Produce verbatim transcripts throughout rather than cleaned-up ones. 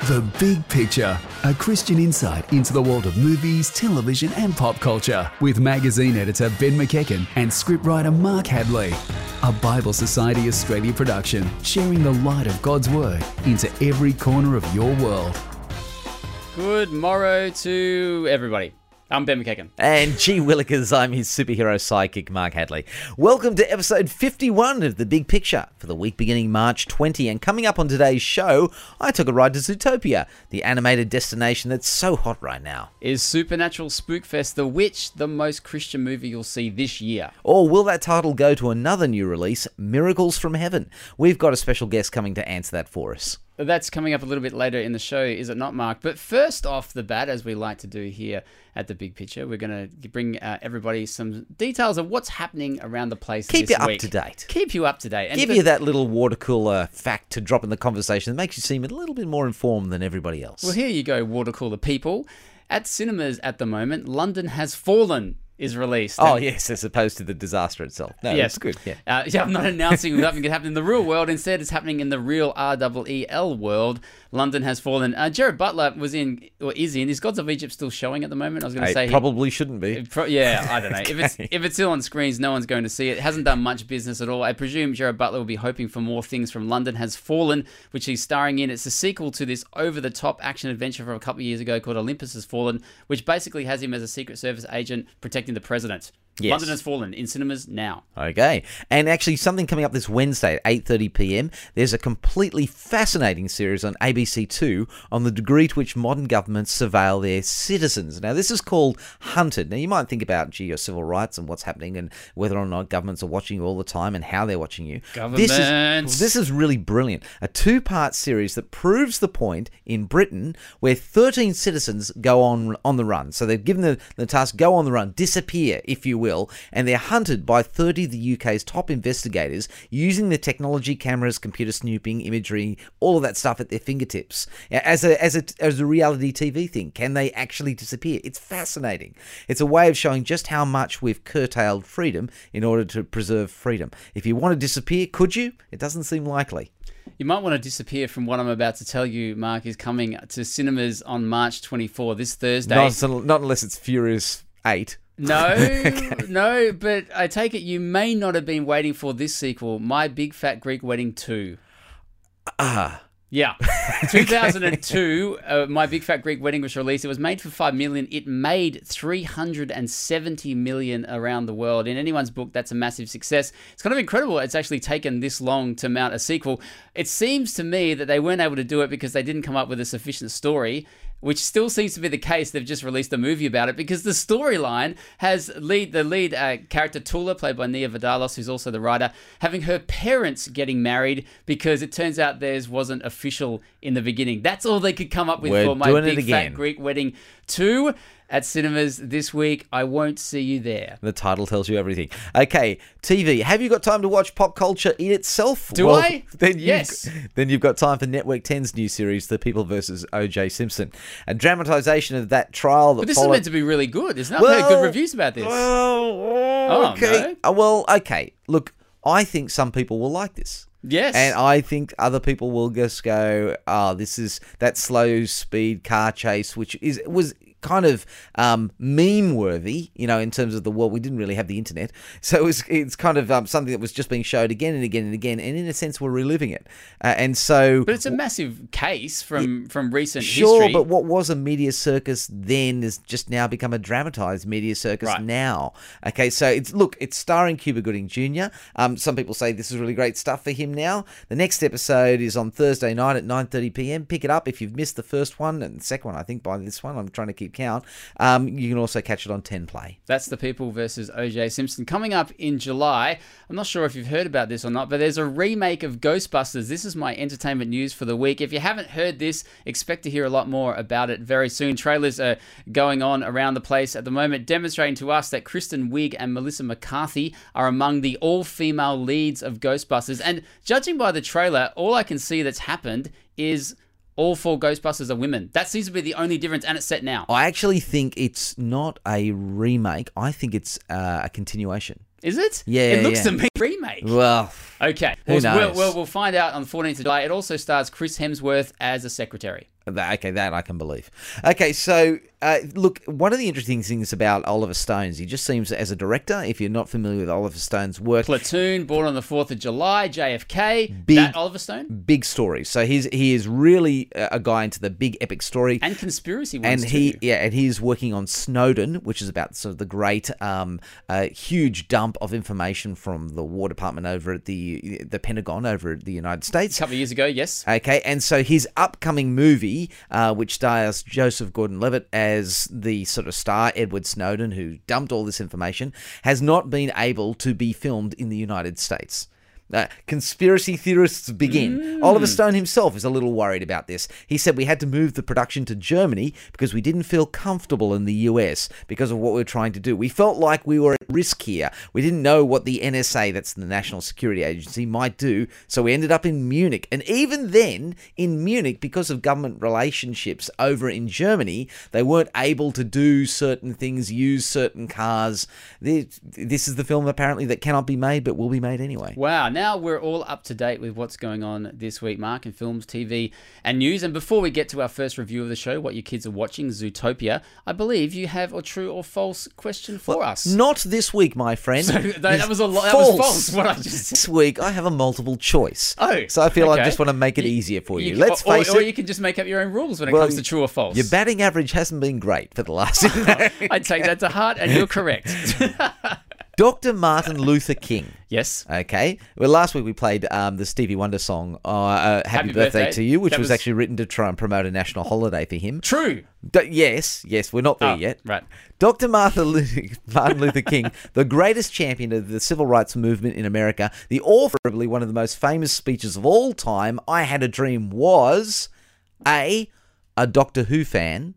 The Big Picture, a Christian insight into the world of movies, television and pop culture with magazine editor Ben McEachen and scriptwriter Mark Hadley. A Bible Society Australia production, sharing the light of God's Word into every corner of your world. Good morrow to everybody. I'm Ben McEachen. And gee willikers, I'm his superhero sidekick, Mark Hadley. Welcome to episode fifty-one of The Big Picture for the week beginning March twentieth. And coming up on today's show, I took a ride to Zootopia, the animated destination that's so hot right now. Is Supernatural Spookfest The Witch the most Christian movie you'll see this year? Or will that title go to another new release, Miracles from Heaven? We've got a special guest coming to answer that for us. That's coming up a little bit later in the show, is it not, Mark? But first off the bat, as we like to do here at The Big Picture, we're going to bring uh, everybody some details of what's happening around the place Keep this you up week. to date. Keep you up to date. And Give the, you that little water cooler fact to drop in the conversation that makes you seem a little bit more informed than everybody else. Well, here you go, water cooler people. At cinemas at the moment, London Has Fallen is released. Oh, and, yes, as opposed to the disaster itself. No, yes. that's good. Yeah. Uh, yeah, I'm not announcing nothing can happen in the real world. Instead, it's happening in the real R E E L world. London Has Fallen. Uh, Jared Butler was in, or is in, is Gods of Egypt still showing at the moment? I was going to It say... probably he, shouldn't be. Pro- yeah, I don't know. Okay. If it's if it's still on screens, no one's going to see it. It hasn't done much business at all. I presume Jared Butler will be hoping for more things from London Has Fallen, which he's starring in. It's a sequel to this over-the-top action adventure from a couple of years ago called Olympus Has Fallen, which basically has him as a Secret Service agent protecting the president. Yes. London Has Fallen in cinemas now. Okay. And actually something coming up this Wednesday at eight thirty p.m. There's a completely fascinating series on A B C two on the degree to which modern governments surveil their citizens. Now, this is called Hunted. Now, you might think about, gee, your civil rights and what's happening and whether or not governments are watching you all the time and how they're watching you. Governments. This is, this is really brilliant. A two-part series that proves the point in Britain where thirteen citizens go on on the run. So they've given the, the task, go on the run, disappear, if you will. Will, and they're hunted by thirty of the U K's top investigators using the technology, cameras, computer snooping, imagery, all of that stuff at their fingertips. As a, as a, as a reality T V thing, can they actually disappear? It's fascinating. It's a way of showing just how much we've curtailed freedom in order to preserve freedom. If you want to disappear, could you? It doesn't seem likely. You might want to disappear from what I'm about to tell you, Mark, is coming to cinemas on March twenty-fourth, this Thursday. Not, not unless it's Furious eight. No, okay. no, but I take it you may not have been waiting for this sequel, My Big Fat Greek Wedding two. Ah. Yeah. two thousand two, uh, My Big Fat Greek Wedding was released. It was made for five million dollars. It made three hundred seventy million dollars around the world. In anyone's book, that's a massive success. It's kind of incredible it's actually taken this long to mount a sequel. It seems to me that they weren't able to do it because they didn't come up with a sufficient story, which still seems to be the case. They've just released a movie about it because the storyline has lead the lead uh, character Tula, played by Nia Vardalos, who's also the writer, having her parents getting married because it turns out theirs wasn't official in the beginning. That's all they could come up with We're for My doing Big it again. Fat Greek Wedding two at cinemas this week. I won't see you there. The title tells you everything. Okay, T V. Have you got time to watch pop culture in itself? Do well, I? Then you've, Yes. Then you've got time for Network ten's new series, The People versus O J Simpson. A dramatisation of that trial that But this followed... is meant to be really good, isn't it? I've well, heard good reviews about this. Well, okay. Oh, Uh, well, okay. Look, I think some people will like this. Yes. And I think other people will just go, oh, this is that slow speed car chase, which is was kind of um, meme-worthy, you know, in terms of the world. We didn't really have the internet. So it was, it's kind of um, something that was just being showed again and again and again, and in a sense, we're reliving it. Uh, and so... But it's a massive case from, yeah, from recent sure, history. Sure, but what was a media circus then has just now become a dramatised media circus right. now. Okay, so it's look, it's starring Cuba Gooding Junior Um, some people say this is really great stuff for him now. The next episode is on Thursday night at nine thirty p.m. Pick it up if you've missed the first one, and the second one, I think, by this one. I'm trying to keep count. Um, you can also catch it on ten Play. That's The People versus O J Simpson. Coming up in July, I'm not sure if you've heard about this or not, but there's a remake of Ghostbusters. This is my entertainment news for the week. If you haven't heard this, expect to hear a lot more about it very soon. Trailers are going on around the place at the moment, demonstrating to us that Kristen Wiig and Melissa McCarthy are among the all-female leads of Ghostbusters. And judging by the trailer, all I can see that's happened is all four Ghostbusters are women. That seems to be the only difference, and it's set now. I actually think it's not a remake. I think it's uh, a continuation. Is it? Yeah, It looks yeah. to me remake. Well, Okay. Who Well, knows? We'll, we'll, we'll find out on the fourteenth of July. It also stars Chris Hemsworth as a secretary. that, okay, that I can believe. Okay, so uh, look, one of the interesting things about Oliver Stone is he just seems, as a director, if you're not familiar with Oliver Stone's work, Platoon, Born on the fourth of July, J F K, Big- that Oliver Stone, big stories. So he's he is really a a guy into the big epic story. and conspiracy ones And he, too. yeah, and he's working on Snowden, which is about sort of the great, um, uh, huge dump of information from the War Department over at the the Pentagon over at the United A States. couple of years ago, yes. Okay, and so his upcoming movie, uh, which stars Joseph Gordon-Levitt as the sort of star, Edward Snowden, who dumped all this information, has not been able to be filmed in the United States. Uh, conspiracy theorists begin. Mm. Oliver Stone himself is a little worried about this. He said we had to move the production to Germany because we didn't feel comfortable in the U S because of what we were trying to do. We felt like we were at risk here. We didn't know what the N S A, that's the National Security Agency, might do, so we ended up in Munich. And even then, in Munich, because of government relationships over in Germany, they weren't able to do certain things, use certain cars. This this is the film apparently that cannot be made but will be made anyway. Wow, now we're all up to date with what's going on this week, Mark, in films, T V, and news. And before we get to our first review of the show, What Your Kids Are Watching, Zootopia, I believe you have a true or false question for us. Not this week, my friend. So, that, that was a lot. That was false. What I just said. This week, I have a multiple choice. Oh, so I feel okay. I just want to make it easier for you. You- Let's or, face or, or it. you can just make up your own rules when it well, comes to true or false. Your batting average hasn't been great for the last. I take that to heart, and you're correct. Doctor Martin Luther King. Yes. Okay. Well, last week we played um, the Stevie Wonder song, uh, uh, Happy, Happy Birthday, Birthday. to You, which That was, was- actually written to try and promote a national holiday for him. True. D- yes, yes, we're not there Oh, yet. right. Doctor Martin Luther, Martin Luther King, the greatest champion of the civil rights movement in America, the author of probably one of the most famous speeches of all time, I Had a Dream, was A, a Doctor Who fan,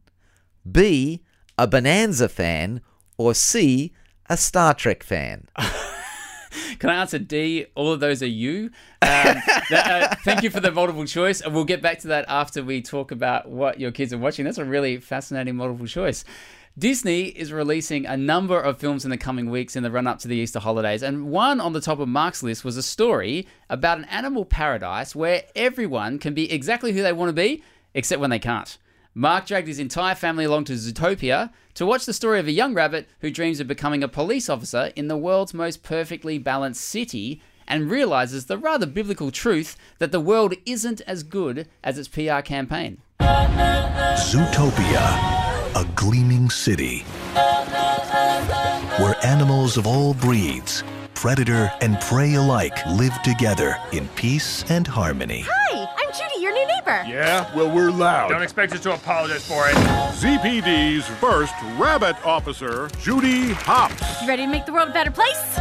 B, a Bonanza fan, or C, a Star Trek fan. Can I answer D? All of those are you. Um, that, uh, thank you for the multiple choice. And we'll get back to that after we talk about what your kids are watching. That's a really fascinating multiple choice. Disney is releasing a number of films in the coming weeks in the run-up to the Easter holidays. And one on the top of Mark's list was a story about an animal paradise where everyone can be exactly who they want to be, except when they can't. Mark dragged his entire family along to Zootopia to watch the story of a young rabbit who dreams of becoming a police officer in the world's most perfectly balanced city and realizes the rather biblical truth that the world isn't as good as its P R campaign. Zootopia, a gleaming city where animals of all breeds, predator and prey alike, live together in peace and harmony. Hi, I'm Judy, your new neighbor. Yeah, well, we're loud. Don't expect us to apologize for it. Z P D's first rabbit officer, Judy Hopps. You ready to make the world a better place?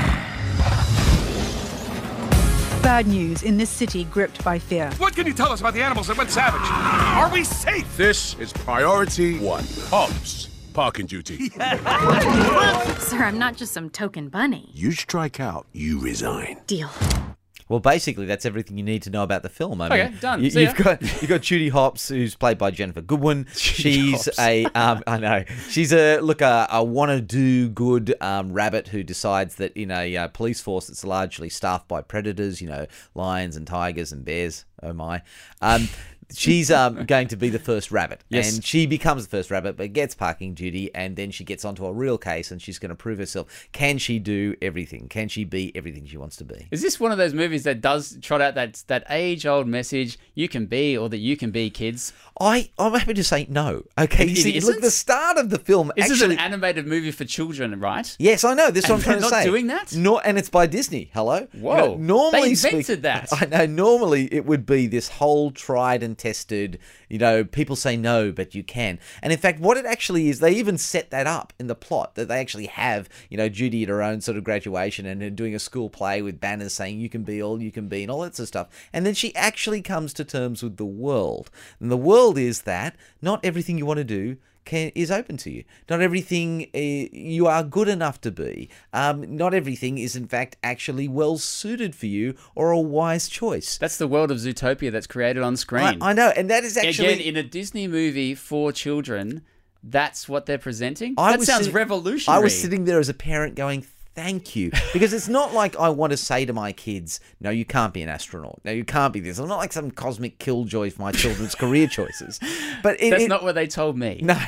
Bad news in this city gripped by fear. What can you tell us about the animals that went savage? Are we safe? This is priority one. Hopps, parking duty. Sir, I'm not just some token bunny. You strike out, you resign. Deal. Well, basically, that's everything you need to know about the film. I mean, Okay, done. You, See ya. you've got you've got Judy Hopps, who's played by Jennifer Goodwin. She's Hopps. a um, I know she's a look a, a wanna do good um, rabbit who decides that in a uh, police force that's largely staffed by predators, you know, lions and tigers and bears. Oh my. Um, She's um, going to be the first rabbit. Yes. And she becomes the first rabbit, but gets parking duty, and then she gets onto a real case, and she's going to prove herself. Can she do everything? Can she be everything she wants to be? Is this one of those movies that does trot out that that age-old message, you can be or that you can be, kids? I, I'm happy to say no. Okay, It- you it see, isn't? look, the start of the film This actually... is an animated movie for children, right? Yes, I know. This is what I'm And trying they're to not say. doing that? No, and it's by Disney. Hello. Whoa. You know, normally They invented speak- that. I know. Normally, it would be this whole tried and tested. You know, people say no, but you can. And in fact, what it actually is, they even set that up in the plot that they actually have. You know, Judy at her own sort of graduation and uh, doing a school play with banners saying you can be all you can be and all that sort of stuff. And then she actually comes to terms with the world. And the world is that not everything you want to do Can, is open to you. Not everything uh, you are good enough to be. Um, not everything is, in fact, actually well suited for you or a wise choice. That's the world of Zootopia that's created on screen. I, I know, and that is actually... Again, in a Disney movie for children, that's what they're presenting? I that was sounds sitting- revolutionary. I was sitting there as a parent going, thank you. Because it's not like I want to say to my kids, no, you can't be an astronaut. No, you can't be this. I'm not like some cosmic killjoy for my children's career choices. But it, That's it, not what they told me. No.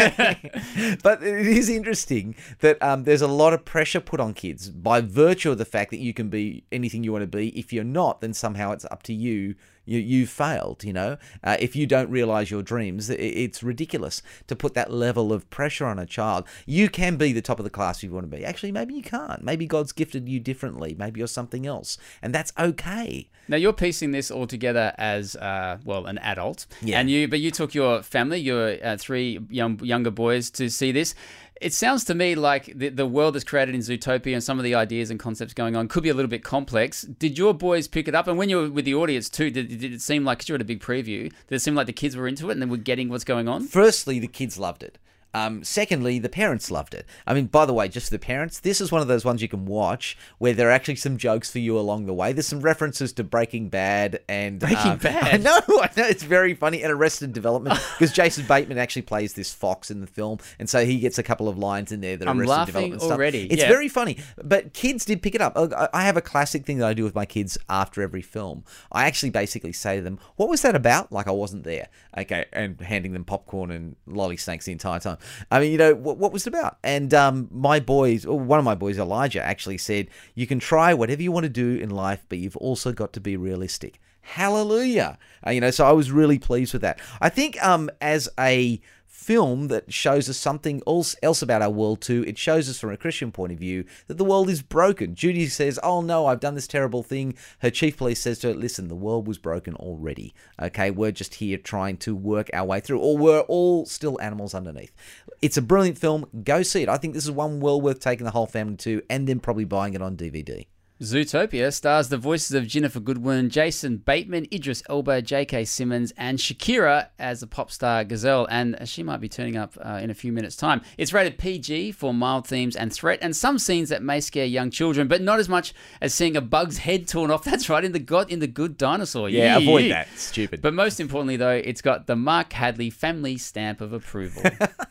But it is interesting that um, there's a lot of pressure put on kids by virtue of the fact that you can be anything you want to be. If you're not, then somehow it's up to you. You, you've failed, you know. Uh, if you don't realize your dreams, it, it's ridiculous to put that level of pressure on a child. You can be the top of the class if you want to be. Actually, maybe you can't. Maybe God's gifted you differently. Maybe you're something else. And that's okay. Now, you're piecing this all together as, uh, well, an adult. Yeah. And you, but you took your family, your uh, three young, younger boys, to see this. It sounds to me like the, the world is created in Zootopia and some of the ideas and concepts going on could be a little bit complex. Did your boys pick it up? And when you were with the audience too, did, did it seem like, because you were at a big preview, did it seem like the kids were into it and they were getting what's going on? Firstly, the kids loved it. Um, secondly, the parents loved it. I mean, by the way, just for the parents, this is one of those ones you can watch where there are actually some jokes for you along the way. There's some references to Breaking Bad and Breaking um, Bad. I know, I know, it's very funny. And Arrested Development, because Jason Bateman actually plays this fox in the film, and so he gets a couple of lines in there that are I'm Arrested laughing Development stuff. already. It's Yeah. very funny, but kids did pick it up. I I have a classic thing that I do with my kids after every film. I actually basically say to them, "What was that about?" Like I wasn't there, okay, and handing them popcorn and lolly snakes the entire time. I mean, you know. What, what was it about? And um, my boys, or one of my boys, Elijah, actually said, you can try whatever you want to do in life, but you've also got to be realistic. Hallelujah. Uh, you know, so I was really pleased with that. I think um, as a film that shows us something else, else about our world too, it shows us from a Christian point of view that the world is broken. Judy says, oh no, I've done this terrible thing. Her chief police says to her, listen, the world was broken already. Okay, we're just here trying to work our way through, or we're all still animals underneath. It's a brilliant film. Go see it. I think this is one well worth taking the whole family to, and then probably buying it on D V D. Zootopia stars the voices of Jennifer Goodwin, Jason Bateman, Idris Elba, J K. Simmons, and Shakira as the pop star Gazelle, and she might be turning up uh, in a few minutes' time. It's rated P G for mild themes and threat, and some scenes that may scare young children, but not as much as seeing a bug's head torn off. That's right, in the God in the Good Dinosaur. Yeah, Yee. avoid that. Stupid. But most importantly, though, it's got the Mark Hadley family stamp of approval.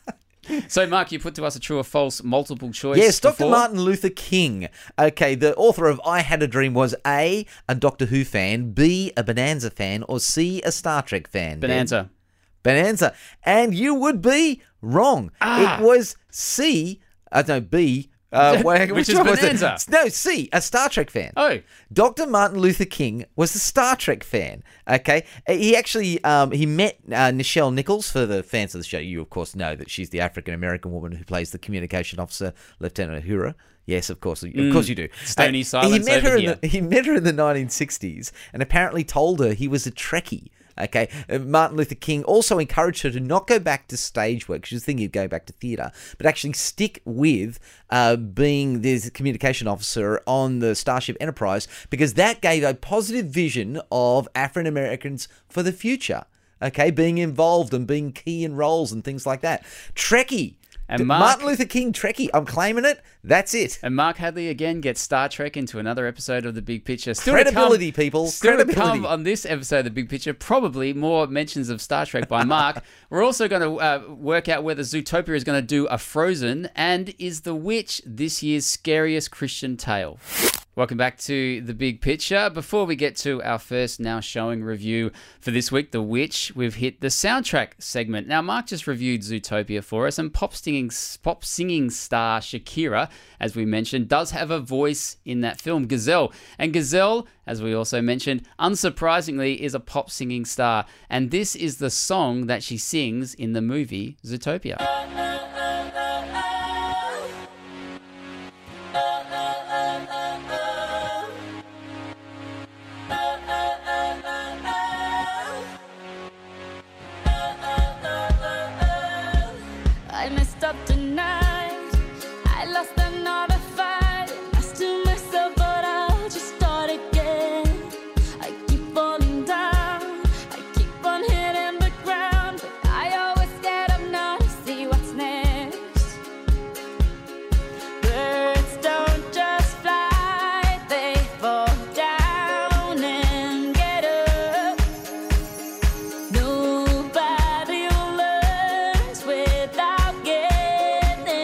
So, Mark, you put to us a true or false multiple choice. Yes, Doctor before. Martin Luther King. Okay, the author of I Had a Dream was A, a Doctor Who fan, B, a Bonanza fan, or C, a Star Trek fan. Bonanza. Ben? Bonanza. And you would be wrong. Ah. It was C, uh, no, B. Uh, Which which is one was it? Bonanza. No, C, a Star Trek fan. Oh. Doctor Martin Luther King was a Star Trek fan. Okay, he actually um, he met uh, Nichelle Nichols. For the fans of the show, you of course know that she's the African American woman who plays the communication officer, Lieutenant Uhura. Yes, of course, of course you do. Stony Uh, silence he met over her here. In the, he met her in the nineteen sixties and apparently told her he was a Trekkie. Okay, uh, Martin Luther King also encouraged her to not go back to stage work. She was thinking of going back to theatre, but actually stick with uh, being the communication officer on the Starship Enterprise, because that gave a positive vision of African Americans for the future. Okay, being involved and being key in roles and things like that. Trekkie. And D- Mark- Martin Luther King Trekkie. I'm claiming it. That's it. And Mark Hadley again gets Star Trek into another episode of The Big Picture. Still to Credibility, come, people. Still Credibility. to come on this episode of The Big Picture, probably more mentions of Star Trek by Mark. We're also going to uh, work out whether Zootopia is going to do a Frozen, and is The Witch this year's scariest Christian tale. Welcome back to The Big Picture. Before we get to our first now showing review for this week, The Witch, we've hit the soundtrack segment. Now, Mark just reviewed Zootopia for us, and pop singing, pop singing star Shakira, as we mentioned, does have a voice in that film, Gazelle. And Gazelle, as we also mentioned, unsurprisingly, is a pop singing star. And this is the song that she sings in the movie Zootopia. I messed up tonight. I lost another fight. I still mess up, but I'll just start again. I keep falling down. I keep on hitting the ground, but I always get up now to see what's next. Birds don't just fly, they fall down and get up. Nobody learns without getting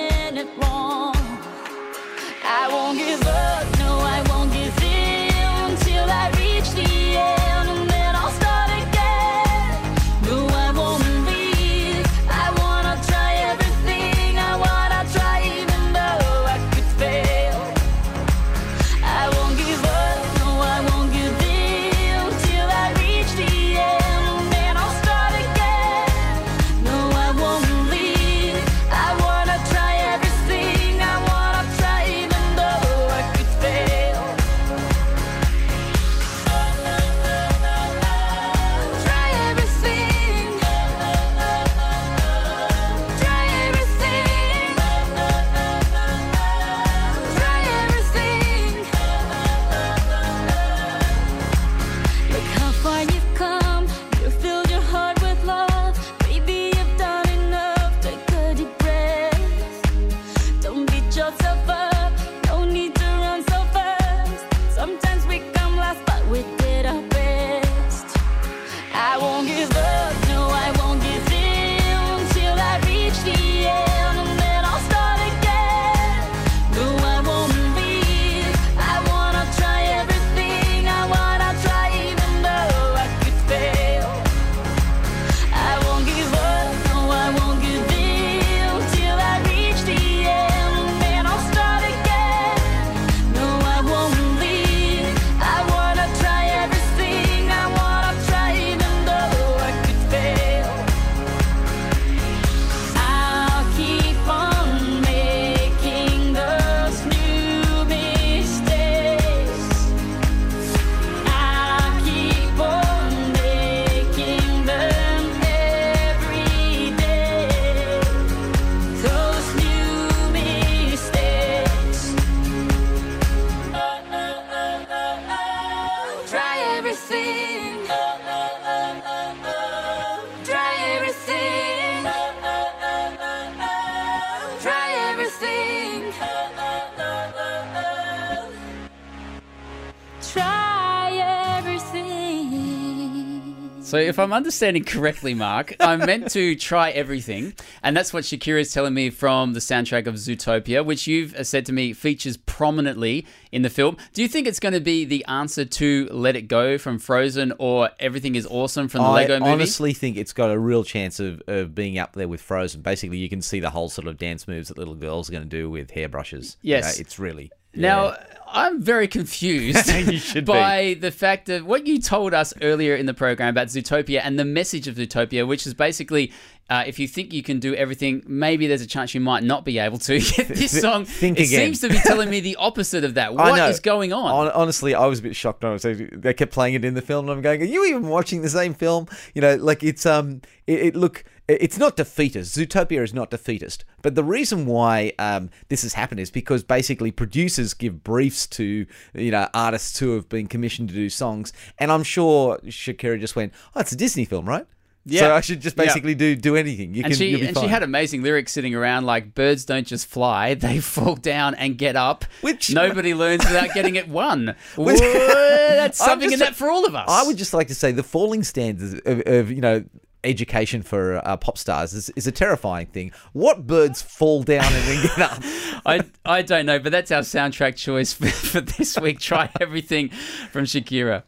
So if I'm understanding correctly, Mark, I'm meant to try everything. And that's what Shakira is telling me from the soundtrack of Zootopia, which you've said to me features prominently in the film. Do you think it's going to be the answer to Let It Go from Frozen, or Everything is Awesome from the I Lego Movie? I honestly think it's got a real chance of, of being up there with Frozen. Basically, you can see the whole sort of dance moves that little girls are going to do with hairbrushes. Yes. You know, it's really... Now, yeah. I'm very confused You should by the fact that what you told us earlier in the program about Zootopia and the message of Zootopia, which is basically, uh, if you think you can do everything, maybe there's a chance you might not be able to. This song, Think it again. seems to be telling me the opposite of that. I What know. is going on? Hon- Honestly, I was a bit shocked. When I was, they kept playing it in the film, and I'm going, "Are you even watching the same film?" You know, like it's um, it, it look, it's not defeatist. Zootopia is not defeatist. But the reason why um this has happened is because basically producers give briefs to you know artists who have been commissioned to do songs, and I'm sure Shakira just went, "Oh, it's a Disney film, right?" Yeah. So I should just Yeah. basically do do anything. You and can, she you'll be and fine. she had amazing lyrics sitting around like birds don't just fly, they fall down and get up. Which- nobody learns without getting it won. Which- Whoa, that's I'm something just- in that for all of us. I would just like to say the falling standards of, of you know education for uh, pop stars is, is a terrifying thing. What birds fall down and then get up? I I don't know, but that's our soundtrack choice for, for this week. Try Everything from Shakira.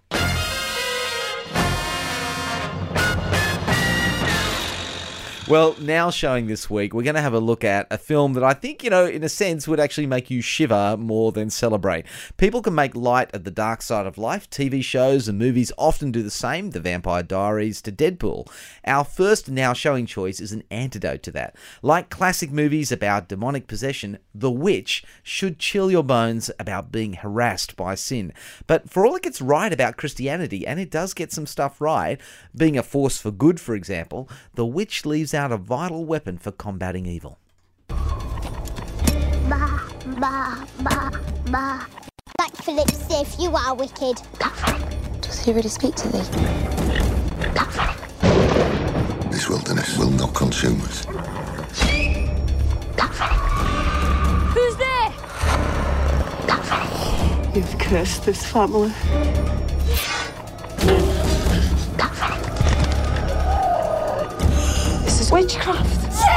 Well, now showing this week, we're going to have a look at a film that I think, you know, in a sense would actually make you shiver more than celebrate. People can make light of the dark side of life. T V shows and movies often do the same, The Vampire Diaries to Deadpool. Our first now showing choice is an antidote to that. Like classic movies about demonic possession, The Witch should chill your bones about being harassed by sin. But for all it gets right about Christianity, and it does get some stuff right, being a force for good, for example, The Witch leaves out a vital weapon for combating evil. Bah, bah, bah, bah. Like Philip Sif, you are wicked. Does he really speak to thee? This wilderness will not consume us. Who's there? You've cursed this family. This is witchcraft.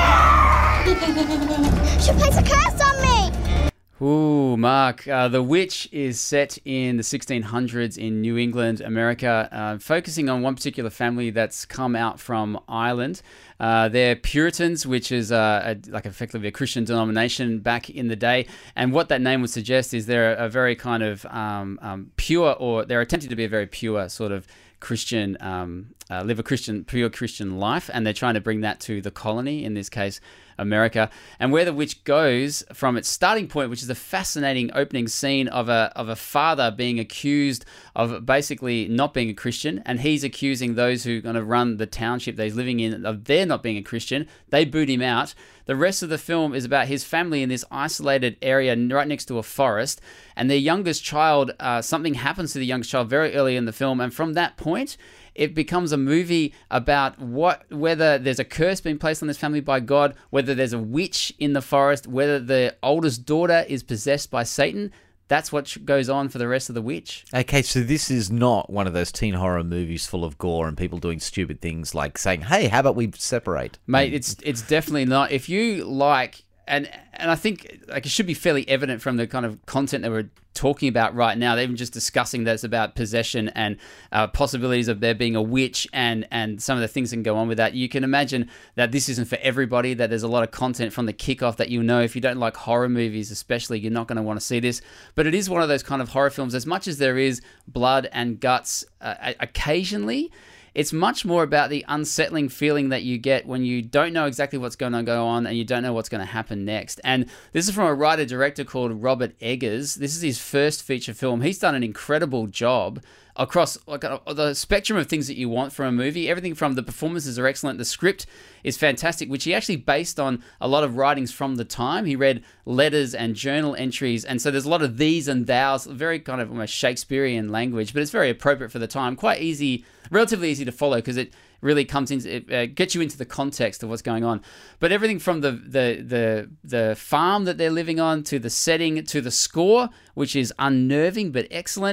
She plays a curse on me. Ooh, Mark. Uh, the Witch is set in the sixteen hundreds in New England, America, uh, focusing on one particular family that's come out from Ireland. Uh, they're Puritans, which is uh, a, like effectively a Christian denomination back in the day. And what that name would suggest is they're a very kind of um, um, pure, or they're attempting to be a very pure sort of Christian, um, uh, live a Christian, pure Christian life, and they're trying to bring that to the colony, in this case, America. And where the witch goes from its starting point, which is a fascinating opening scene of a of a father being accused of basically not being a Christian, and he's accusing those who are going to run the township that he's living in of their not being a Christian. They boot him out. The rest of the film is about his family in this isolated area right next to a forest, and their youngest child, uh, something happens to the youngest child very early in the film, and from that point, it becomes a movie about what whether there's a curse being placed on this family by God, whether there's a witch in the forest, whether the oldest daughter is possessed by Satan. That's what goes on for the rest of The Witch. Okay, so this is not one of those teen horror movies full of gore and people doing stupid things like saying, hey, how about we separate? Mate, it's it's definitely not. If you like, and and I think like it should be fairly evident from the kind of content that we're talking about right now, they're even just discussing that it's about possession and uh, possibilities of there being a witch and and some of the things that can go on with that. You can imagine that this isn't for everybody, that there's a lot of content from the kickoff that you'll know if you don't like horror movies especially, you're not going to want to see this. But it is one of those kind of horror films, as much as there is blood and guts uh, occasionally, it's much more about the unsettling feeling that you get when you don't know exactly what's going to go on and you don't know what's going to happen next. And this is from a writer-director called Robert Eggers. This is his first feature film. He's done an incredible job across like uh, the spectrum of things that you want from a movie. Everything from the performances are excellent, the script is fantastic, which he actually based on a lot of writings from the time. He read letters and journal entries, and so there's a lot of these and thous, very kind of almost Shakespearean language, but it's very appropriate for the time. Quite easy, relatively easy to follow because it really comes into it uh, gets you into the context of what's going on. But everything from the the the the farm that they're living on to the setting to the score, which is unnerving but excellent.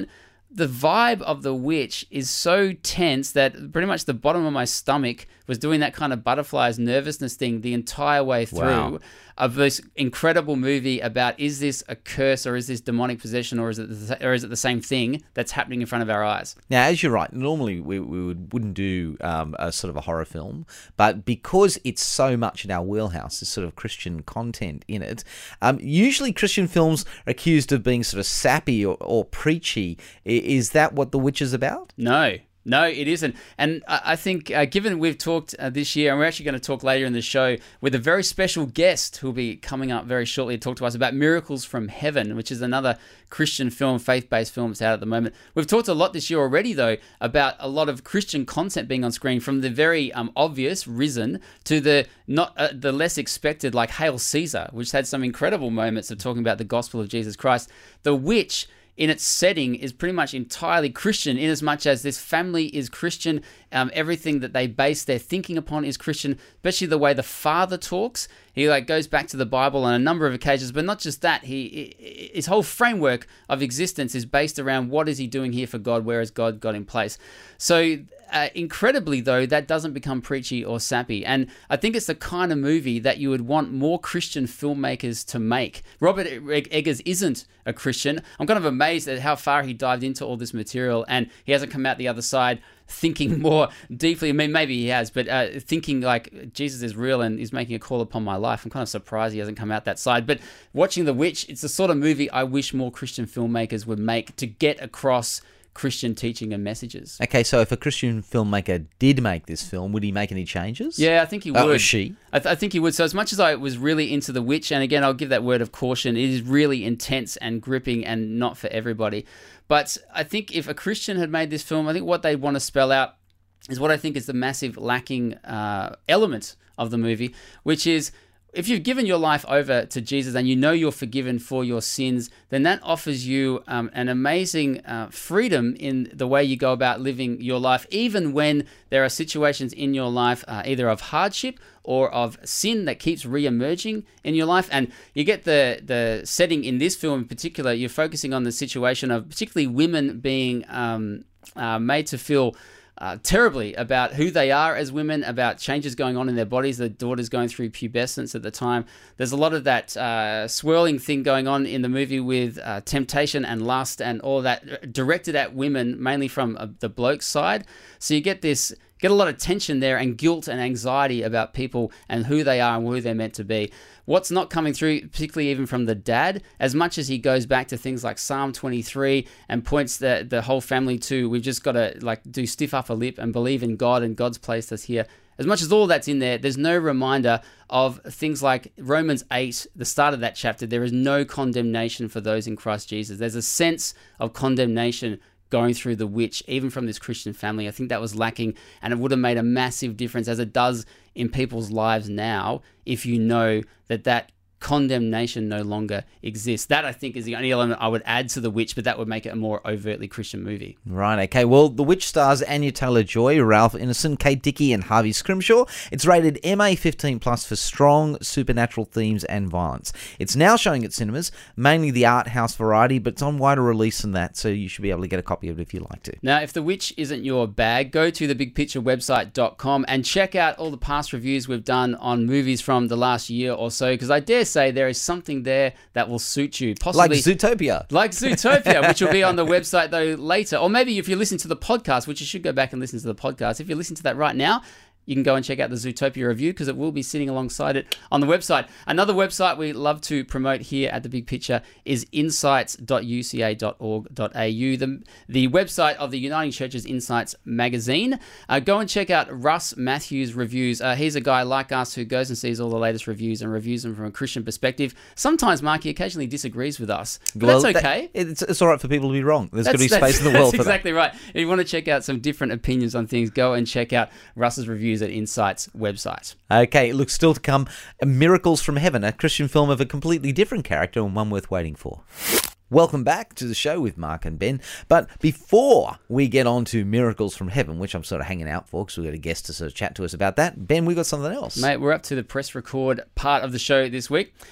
the vibe of The Witch is so tense that pretty much the bottom of my stomach was doing that kind of butterflies nervousness thing the entire way through Wow. of this incredible movie about, is this a curse or is this demonic possession, or is it the, or is it the same thing that's happening in front of our eyes? Now, as you're right, normally we, we would, wouldn't do um, a sort of a horror film, but because it's so much in our wheelhouse, this sort of Christian content in it, um, usually Christian films are accused of being sort of sappy or, or preachy. I- Is that what The Witch is about? No. No, it isn't. And I I think, uh, given we've talked uh, this year, and we're actually going to talk later in the show with a very special guest who'll be coming up very shortly to talk to us about Miracles from Heaven, which is another Christian film, faith-based film that's out at the moment. We've talked a lot this year already, though, about a lot of Christian content being on screen, from the very um, obvious, Risen, to the not uh, the less expected, like Hail Caesar, which had some incredible moments of talking about the gospel of Jesus Christ. The Witch, in its setting, is pretty much entirely Christian, in as much as this family is Christian. Um, everything that they base their thinking upon is Christian, especially the way the father talks. He like goes back to the Bible on a number of occasions, but not just that. He, he his whole framework of existence is based around what is he doing here for God, where has God got in place. So uh, incredibly, though, that doesn't become preachy or sappy. And I think it's the kind of movie that you would want more Christian filmmakers to make. Robert Eggers isn't a Christian. I'm kind of amazed at how far he dived into all this material, and he hasn't come out the other side thinking more deeply. I mean, maybe he has, but uh, thinking like Jesus is real and is making a call upon my life. I'm kind of surprised he hasn't come out that side. But watching The Witch, it's the sort of movie I wish more Christian filmmakers would make to get across Christian teaching and messages. Okay, so if a Christian filmmaker did make this film, would he make any changes? Yeah, I think he would. Oh, or she? I, th- I think he would. So as much as I was really into The Witch, and again, I'll give that word of caution, it is really intense and gripping and not for everybody. But I think if a Christian had made this film, I think what they'd want to spell out is what I think is the massive lacking uh, element of the movie, which is, if you've given your life over to Jesus and you know you're forgiven for your sins, then that offers you um, an amazing uh, freedom in the way you go about living your life, even when there are situations in your life, uh, either of hardship or of sin that keeps re-emerging in your life. And you get the, the setting in this film in particular, you're focusing on the situation of particularly women being um, uh, made to feel Uh, terribly about who they are as women, about changes going on in their bodies. The daughter's going through pubescence at the time. There's a lot of that uh, swirling thing going on in the movie with uh, temptation and lust and all that directed at women, mainly from uh, the bloke's side. So you get this, get a lot of tension there and guilt and anxiety about people and who they are and who they're meant to be. What's not coming through, particularly even from the dad, as much as he goes back to things like Psalm twenty-three and points the, the whole family to, we've just got to like do stiff upper lip and believe in God and God's placed us here. As much as all that's in there, there's no reminder of things like Romans eight, the start of that chapter. There is no condemnation for those in Christ Jesus. There's a sense of condemnation going through The Witch, even from this Christian family. I think that was lacking, and it would have made a massive difference, as it does in people's lives now, if you know that that condemnation no longer exists. That, I think, is the only element I would add to The Witch, but that would make it a more overtly Christian movie. Right, okay. Well, The Witch stars Anya Taylor-Joy, Ralph Ineson, Kate Dickie, and Harvey Scrimshaw. It's rated M A fifteen plus for strong supernatural themes and violence. It's now showing at cinemas, mainly the art house variety, but it's on wider release than that, so you should be able to get a copy of it if you like to. Now, if The Witch isn't your bag, go to the big picture website dot com and check out all the past reviews we've done on movies from the last year or so, because I dare say there is something there that will suit you. Possibly like Zootopia. Like Zootopia, which will be on the website, though, later. Or maybe if you listen to the podcast, which you should go back and listen to the podcast. If you listen to that right now, you can go and check out the Zootopia review, because it will be sitting alongside it on the website. Another website we love to promote here at The Big Picture is insights dot u c a dot org dot a u, the, the website of the Uniting Churches Insights magazine. Uh, go and check out Russ Matthews' reviews. Uh, he's a guy like us who goes and sees all the latest reviews and reviews them from a Christian perspective. Sometimes, Mark, he occasionally disagrees with us, but well, that's okay. That, it's, it's all right for people to be wrong. There's got to be space in the world for That's exactly that. right. If you want to check out some different opinions on things, go and check out Russ's reviews at Insights website. Okay, look, still to come, Miracles from Heaven, a Christian film of a completely different character and one worth waiting for. Welcome back to the show with Mark and Ben. But before we get on to Miracles from Heaven, which I'm sort of hanging out for because we've got a guest to sort of chat to us about that, Ben, we've got something else. Mate, we're up to the press record part of the show this week.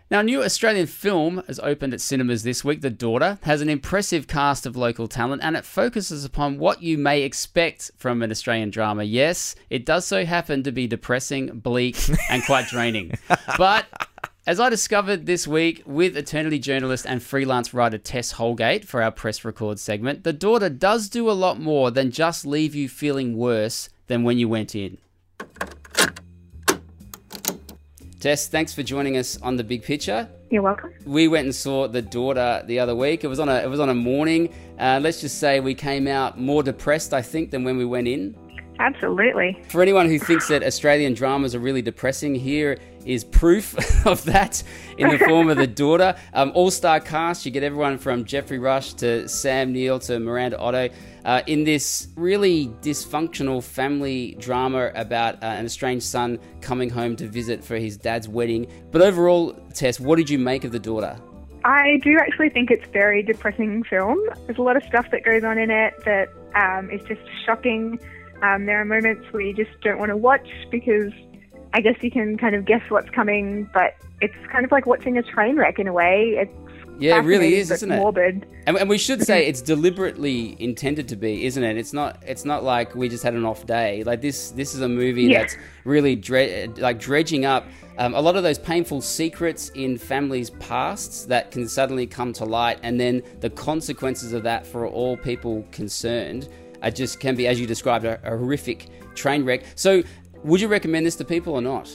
Now, a new Australian film has opened at cinemas this week. The Daughter has an impressive cast of local talent, and it focuses upon what you may expect from an Australian drama. Yes, it does so happen to be depressing, bleak, and quite draining. But as I discovered this week with Eternity journalist and freelance writer Tess Holgate for our Press Record segment, The Daughter does do a lot more than just leave you feeling worse than when you went in. Tess, thanks for joining us on The Big Picture. You're welcome. We went and saw The Daughter the other week. It was on a it was on a morning. Uh, let's just say we came out more depressed, I think, than when we went in. Absolutely. For anyone who thinks that Australian dramas are really depressing, here is proof of that in the form of The Daughter. Um, all-star cast. You get everyone from Jeffrey Rush to Sam Neill to Miranda Otto uh, in this really dysfunctional family drama about uh, an estranged son coming home to visit for his dad's wedding. But overall, Tess, what did you make of The Daughter? I do actually think it's a very depressing film. There's a lot of stuff that goes on in it that um, is just shocking. Um, there are moments where you just don't want to watch because I guess you can kind of guess what's coming, but it's kind of like watching a train wreck in a way. It's yeah, it really is, isn't it? Morbid. And, and we should say it's deliberately intended to be, isn't it? It's not. It's not like we just had an off day. Like this. This is a movie yeah. that's really dre- like dredging up um, a lot of those painful secrets in families' pasts that can suddenly come to light, and then the consequences of that for all people concerned. It just can be, as you described, a, a horrific train wreck. So would you recommend this to people or not?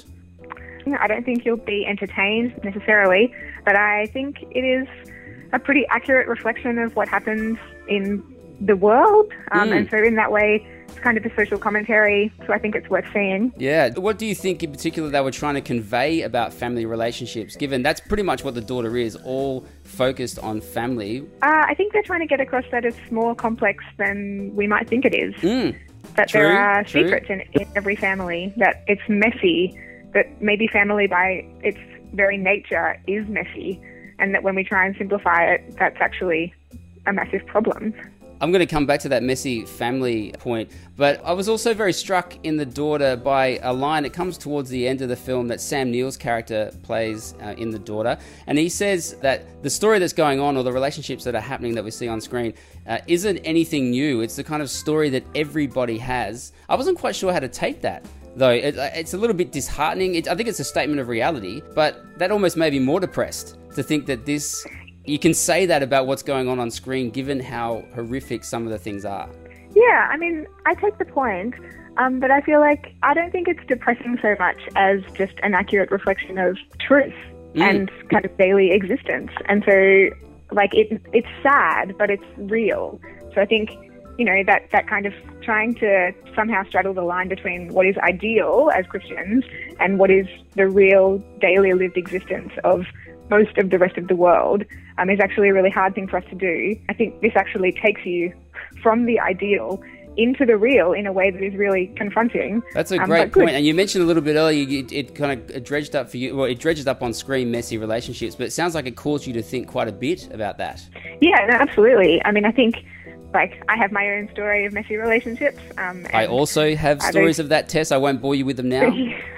I don't think you'll be entertained necessarily, but I think it is a pretty accurate reflection of what happens in the world. Um, mm. And so in that way, it's kind of a social commentary, so I think it's worth seeing. Yeah. What do you think in particular they were trying to convey about family relationships, given that's pretty much what The Daughter is, all focused on family? Uh, I think they're trying to get across that it's more complex than we might think it is. Mm. That True, there are true. secrets in, in every family, that it's messy, that maybe family by its very nature is messy, and that when we try and simplify it, that's actually a massive problem. I'm going to come back to that messy family point, but I was also very struck in The Daughter by a line. It comes towards the end of the film that Sam Neill's character plays uh, in The Daughter, and he says that the story that's going on, or the relationships that are happening that we see on screen, uh, isn't anything new. It's the kind of story that everybody has. I wasn't quite sure how to take that, though. It, it's a little bit disheartening. It, I think it's a statement of reality, but that almost made me more depressed to think that this... You can say that about what's going on on screen, given how horrific some of the things are. Yeah, I mean, I take the point, um, but I feel like I don't think it's depressing so much as just an accurate reflection of truth mm. and kind of daily existence. And so, like, it, it's sad, but it's real. So I think, you know, that, that kind of trying to somehow straddle the line between what is ideal as Christians and what is the real daily lived existence of most of the rest of the world um, is actually a really hard thing for us to do. I think this actually takes you from the ideal into the real in a way that is really confronting. That's a um, great point. And you mentioned a little bit earlier, it, it kind of dredged up for you, well, it dredges up on screen messy relationships, but it sounds like it caused you to think quite a bit about that. Yeah, no, absolutely. I mean, I think, like, I have my own story of messy relationships. Um, I also have stories of that, Tess. I won't bore you with them now.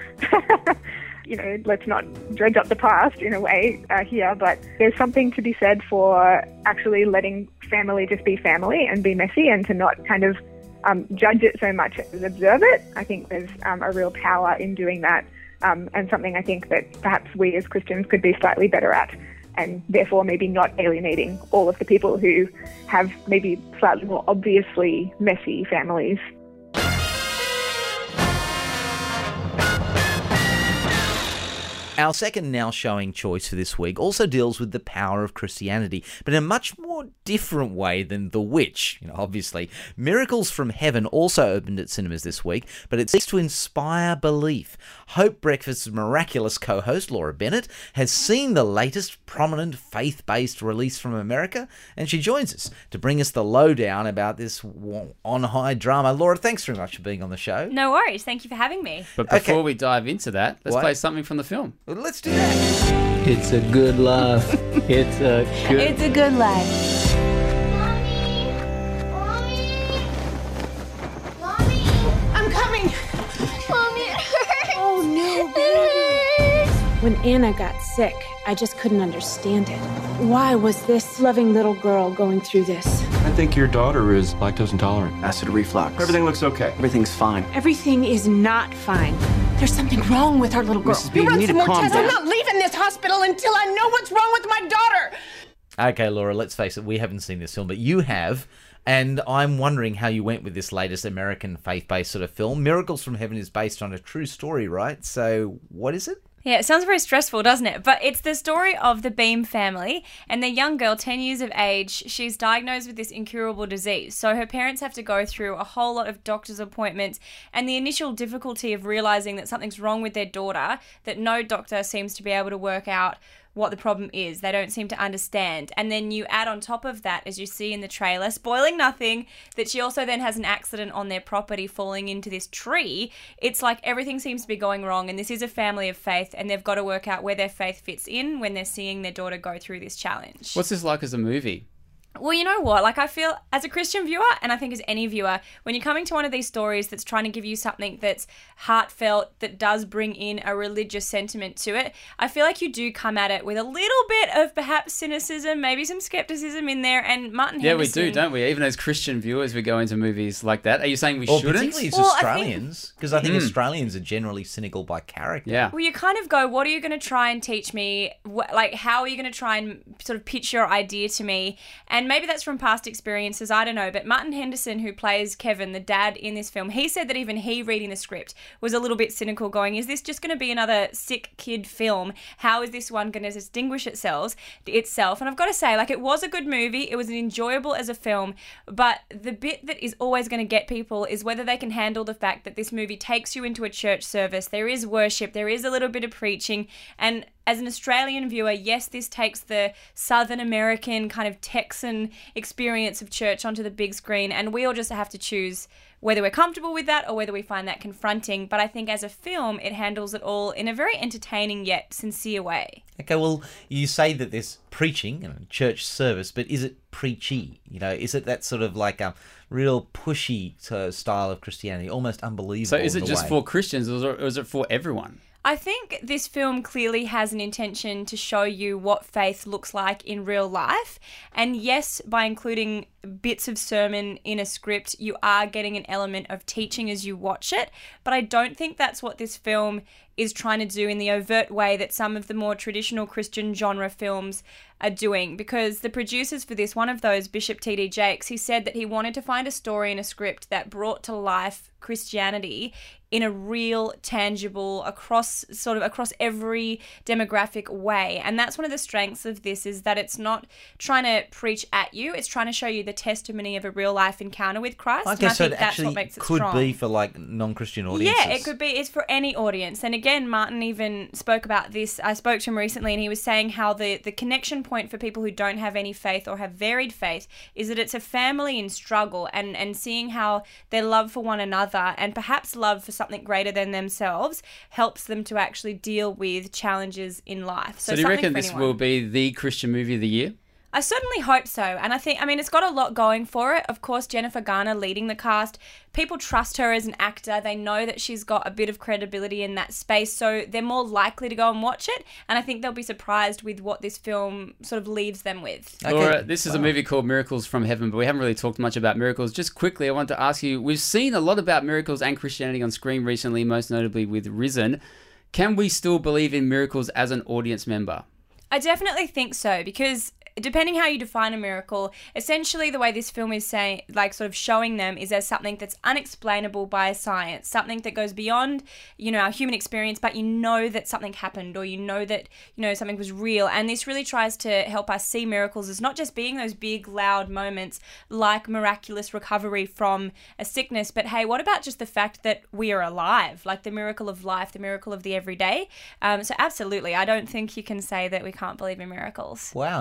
You know, let's not dredge up the past in a way uh, here, but there's something to be said for actually letting family just be family and be messy, and to not kind of um, judge it so much as observe it. I think there's um, a real power in doing that, um, and something I think that perhaps we as Christians could be slightly better at, and therefore maybe not alienating all of the people who have maybe slightly more obviously messy families. Our second Now Showing choice for this week also deals with the power of Christianity, but in a much more different way than The Witch. You know, obviously, Miracles from Heaven also opened at cinemas this week, but it seeks to inspire belief. Hope Breakfast's miraculous co-host, Laura Bennett, has seen the latest prominent faith-based release from America, and she joins us to bring us the lowdown about this on-high drama. Laura, thanks very much for being on the show. No worries. Thank you for having me. But before okay. we dive into that, let's what? play something from the film. Well, let's do that. It's a good life. It's a good... It's a good life. Mommy! Mommy! Mommy! I'm coming! Mommy, it hurts! Oh, no, baby. When Anna got sick, I just couldn't understand it. Why was this loving little girl going through this? I think your daughter is lactose intolerant. Acid reflux. Everything looks okay. Everything's fine. Everything is not fine. There's something wrong with our little girl. Missus B, you need to calm down. I'm not leaving this hospital until I know what's wrong with my daughter. Okay, Laura, let's face it, we haven't seen this film, but you have. And I'm wondering how you went with this latest American faith-based sort of film. Miracles from Heaven is based on a true story, right? So what is it? Yeah, it sounds very stressful, doesn't it? But it's the story of the Beam family and their young girl, ten years of age. She's diagnosed with this incurable disease. So her parents have to go through a whole lot of doctor's appointments, and the initial difficulty of realizing that something's wrong with their daughter, that no doctor seems to be able to work out what the problem is. They don't seem to understand. And then you add on top of that, as you see in the trailer, spoiling nothing, that she also then has an accident on their property falling into this tree. It's like everything seems to be going wrong, and this is a family of faith, and they've got to work out where their faith fits in when they're seeing their daughter go through this challenge. What's this like as a movie? Well, you know what? Like, I feel as a Christian viewer, and I think as any viewer, when you're coming to one of these stories that's trying to give you something that's heartfelt, that does bring in a religious sentiment to it, I feel like you do come at it with a little bit of perhaps cynicism, maybe some skepticism in there. And Martin Yeah, Henderson... we do, don't we? Even as Christian viewers, we go into movies like that. Are you saying we Or shouldn't? particularly as Well, I Australians, because I think, Mm. Australians are generally cynical by character. Yeah. Well, you kind of go, what are you going to try and teach me? Wh- Like, how are you going to try and sort of pitch your idea to me? And maybe that's from past experiences, I don't know. But Martin Henderson, who plays Kevin, the dad in this film, he said that even he, reading the script, was a little bit cynical, going, is this just going to be another sick kid film? How is this one going to distinguish itself? itself? And I've got to say, like, it was a good movie. It was enjoyable as a film. But the bit that is always going to get people is whether they can handle the fact that this movie takes you into a church service. There is worship. There is a little bit of preaching. And as an Australian viewer, yes, this takes the Southern American kind of Texan experience of church onto the big screen, and we all just have to choose whether we're comfortable with that or whether we find that confronting. But I think as a film, it handles it all in a very entertaining yet sincere way. Okay, well, you say that there's preaching and church service, but is it preachy? You know, is it that sort of like a real pushy uh, style of Christianity, almost unbelievable? So is it in a just way? for Christians, or is it for everyone? I think this film clearly has an intention to show you what faith looks like in real life. And yes, by including bits of sermon in a script, you are getting an element of teaching as you watch it. But I don't think that's what this film is trying to do in the overt way that some of the more traditional Christian genre films are doing. Because the producers for this, one of those, Bishop T D Jakes, he said that he wanted to find a story in a script that brought to life Christianity in a real, tangible, across sort of across every demographic way. And that's one of the strengths of this, is that it's not trying to preach at you, it's trying to show you the testimony of a real life encounter with Christ. I and guess I so. think It that's actually what makes it could strong. be for like non-Christian audiences. Yeah, it could be. It's for any audience. And again, Martin even spoke about this. I spoke to him recently, and he was saying how the, the connection point for people who don't have any faith or have varied faith is that it's a family in struggle, and, and seeing how their love for one another and perhaps love for something greater than themselves helps them to actually deal with challenges in life. So, So do you something reckon for this anyone. will be the Christian movie of the year? I certainly hope so. And I think, I mean, it's got a lot going for it. Of course, Jennifer Garner leading the cast. People trust her as an actor. They know that she's got a bit of credibility in that space, so they're more likely to go and watch it. And I think they'll be surprised with what this film sort of leaves them with. Okay. Laura, this is wow. a movie called Miracles from Heaven, but we haven't really talked much about miracles. Just quickly, I want to ask you, we've seen a lot about miracles and Christianity on screen recently, most notably with Risen. Can we still believe in miracles as an audience member? I definitely think so, because depending how you define a miracle, essentially the way this film is saying, like sort of showing them, is as something that's unexplainable by science, something that goes beyond, you know, our human experience, but you know that something happened, or you know that, you know, something was real. And this really tries to help us see miracles as not just being those big, loud moments like miraculous recovery from a sickness, but hey, what about just the fact that we are alive, like the miracle of life, the miracle of the everyday? Um, so absolutely, I don't think you can say that we can't believe in miracles. Wow, you've actually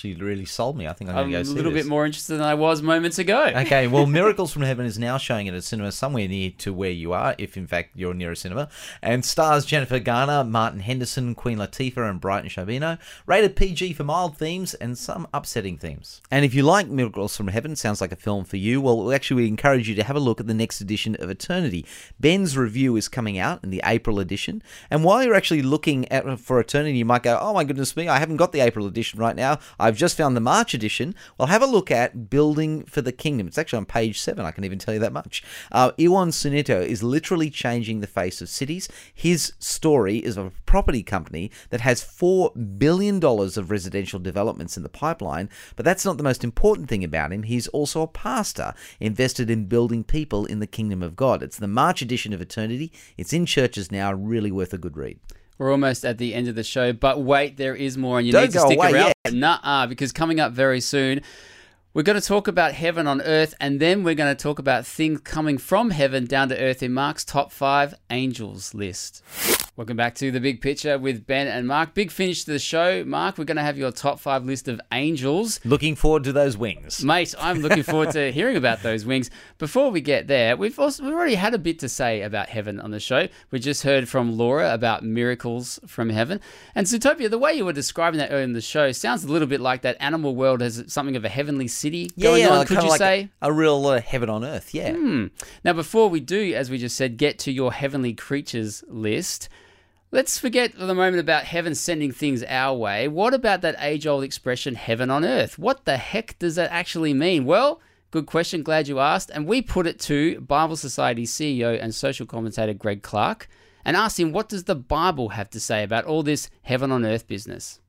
actually really sold me. I think I'm I'm going to go see a little this. bit more interested than I was moments ago. Okay, well, Miracles from Heaven is now showing at a cinema somewhere near to where you are, if in fact you're near a cinema, and stars Jennifer Garner, Martin Henderson, Queen Latifah, and Brighton Shabino. Rated P G for mild themes and some upsetting themes. And if you like Miracles from Heaven, sounds like a film for you, well, actually we encourage you to have a look at the next edition of Eternity. Ben's review is coming out in the April edition, and while you're actually looking at for Eternity, you might go, oh my goodness me, I haven't got the April edition right now, I've just found the March edition. Well, have a look at Building for the Kingdom. It's actually on page seven, I can even tell you that much. Uh, Iwan Sunito is literally changing the face of cities. His story is of a property company that has four billion dollars of residential developments in the pipeline, but that's not the most important thing about him. He's also a pastor invested in building people in the kingdom of God. It's the March edition of Eternity. It's in churches now, really worth a good read. We're almost at the end of the show, but wait, there is more, and you Don't need to go stick away around. yet. Nuh-uh, because coming up very soon, we're going to talk about heaven on earth, and then we're going to talk about things coming from heaven down to earth in Mark's top five angels list. Welcome back to The Big Picture with Ben and Mark. Big finish to the show. Mark, we're going to have your top five list of angels. Looking forward to those wings. Mate, I'm looking forward to hearing about those wings. Before we get there, we've also we've already had a bit to say about heaven on the show. We just heard from Laura about miracles from heaven. And Zootopia, the way you were describing that earlier in the show sounds a little bit like that Animal World has something of a heavenly city Yeah, going yeah, on, like- could kinda you like say? A, a real uh, heaven on earth, yeah. Hmm. Now, before we do, as we just said, get to your heavenly creatures list, let's forget for the moment about heaven sending things our way. What about that age-old expression, heaven on earth? What the heck does that actually mean? Well, good question. Glad you asked. And we put it to Bible Society C E O and social commentator Greg Clark and asked him, what does the Bible have to say about all this heaven on earth business?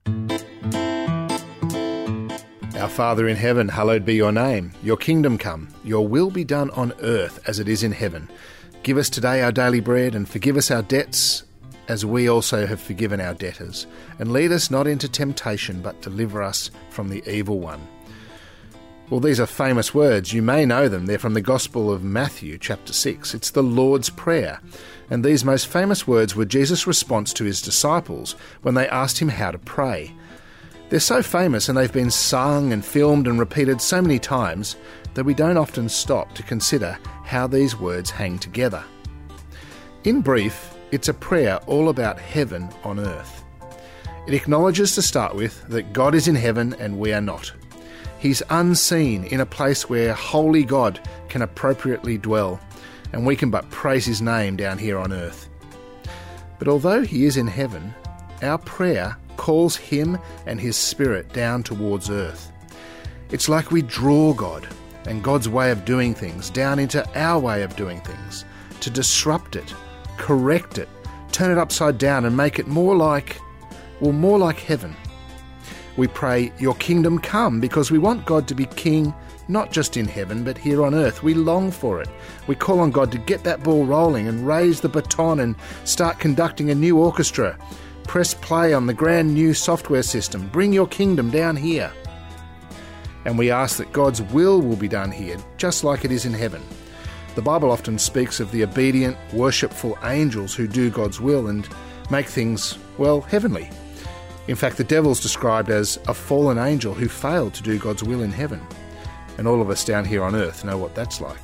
Our Father in heaven, hallowed be your name. Your kingdom come. Your will be done on earth as it is in heaven. Give us today our daily bread, and forgive us our debts as we also have forgiven our debtors. And lead us not into temptation, but deliver us from the evil one. Well, these are famous words. You may know them. They're from the Gospel of Matthew, chapter six. It's the Lord's Prayer. And these most famous words were Jesus' response to his disciples when they asked him how to pray. They're so famous, and they've been sung and filmed and repeated so many times that we don't often stop to consider how these words hang together. In brief, it's a prayer all about heaven on earth. It acknowledges, to start with, that God is in heaven and we are not. He's unseen in a place where holy God can appropriately dwell, and we can but praise his name down here on earth. But although he is in heaven, our prayer calls him and his spirit down towards earth. It's like we draw God and God's way of doing things down into our way of doing things, to disrupt it, correct it, turn it upside down and make it more like, well, more like heaven. We pray, your kingdom come, because we want God to be king, not just in heaven, but here on earth. We long for it. We call on God to get that ball rolling and raise the baton and start conducting a new orchestra. Press play on the grand new software system. Bring your kingdom down here. And we ask that God's will will be done here, just like it is in heaven. The Bible often speaks of the obedient, worshipful angels who do God's will and make things, well, heavenly. In fact, the devil's described as a fallen angel who failed to do God's will in heaven. And all of us down here on earth know what that's like.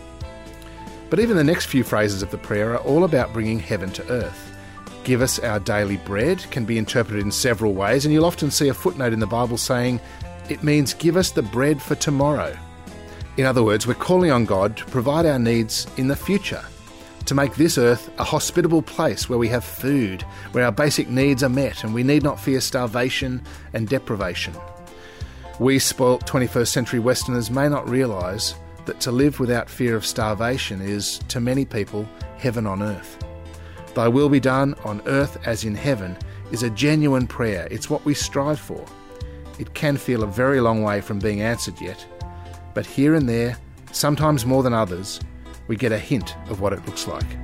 But even the next few phrases of the prayer are all about bringing heaven to earth. Give us our daily bread can be interpreted in several ways, and you'll often see a footnote in the Bible saying it means give us the bread for tomorrow. In other words, we're calling on God to provide our needs in the future, to make this earth a hospitable place where we have food, where our basic needs are met and we need not fear starvation and deprivation. We spoilt twenty-first century Westerners may not realise that to live without fear of starvation is, to many people, heaven on earth. Thy will be done on earth as in heaven is a genuine prayer. It's what we strive for. It can feel a very long way from being answered yet, but here and there, sometimes more than others, we get a hint of what it looks like.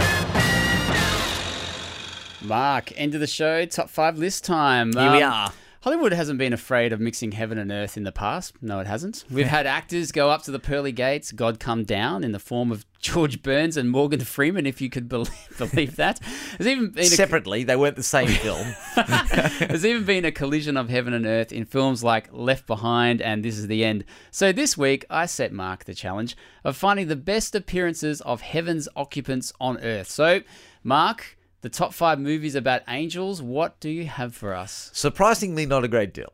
Mark, end of the show, top five list time. Here we Um, are. Hollywood hasn't been afraid of mixing heaven and earth in the past. No, it hasn't. We've had actors go up to the pearly gates, God come down in the form of George Burns and Morgan Freeman, if you could believe, believe that. There's even been a, Separately, they weren't the same film. There's even been a collision of heaven and earth in films like Left Behind and This Is the End. So this week, I set Mark the challenge of finding the best appearances of heaven's occupants on earth. So, Mark, the top five movies about angels, what do you have for us? Surprisingly, not a great deal.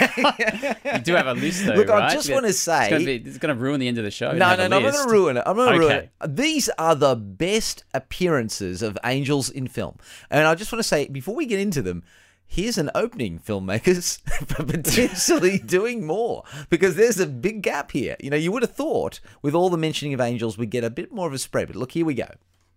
You do have a list, though, Look, right? I just want to say... It's going to ruin the end of the show. No, no, no, I'm not going to ruin it. I'm not going to Okay. ruin it. These are the best appearances of angels in film. And I just want to say, before we get into them, here's an opening, filmmakers, for potentially doing more, because there's a big gap here. You know, you would have thought, with all the mentioning of angels, we'd get a bit more of a spread. But look, here we go.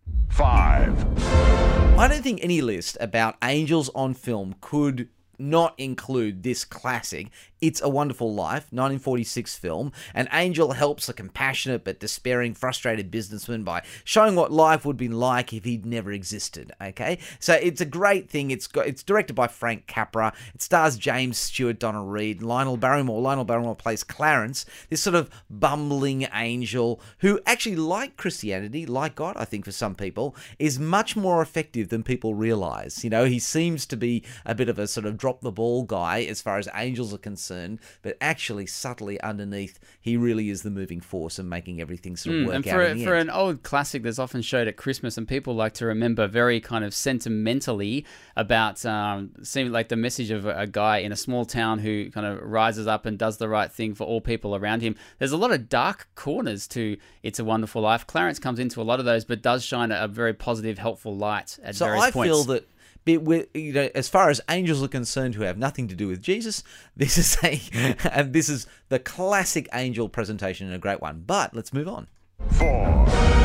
Five. I don't think any list about angels on film could not include this classic, It's a Wonderful Life, nineteen forty-six film. An angel helps a compassionate but despairing, frustrated businessman by showing what life would be like if he'd never existed, okay? So it's a great thing. It's got, it's directed by Frank Capra. It stars James Stewart, Donna Reed, Lionel Barrymore. Lionel Barrymore plays Clarence, this sort of bumbling angel who actually, like Christianity, like God, I think for some people, is much more effective than people realize. You know, he seems to be a bit of a sort of drop the ball guy as far as angels are concerned, but actually subtly underneath, he really is the moving force and making everything sort of Mm, work and out for, in the for end. an old classic that's often showed at Christmas and people like to remember very kind of sentimentally about um, seeming like the message of a, a guy in a small town who kind of rises up and does the right thing for all people around him. There's a lot of dark corners to It's a Wonderful Life. Clarence comes into a lot of those, but does shine a, a very positive, helpful light at So various I points. feel that But with, you know, as far as angels are concerned who have nothing to do with Jesus, this is a and this is the classic angel presentation and a great one. But let's move on. Four.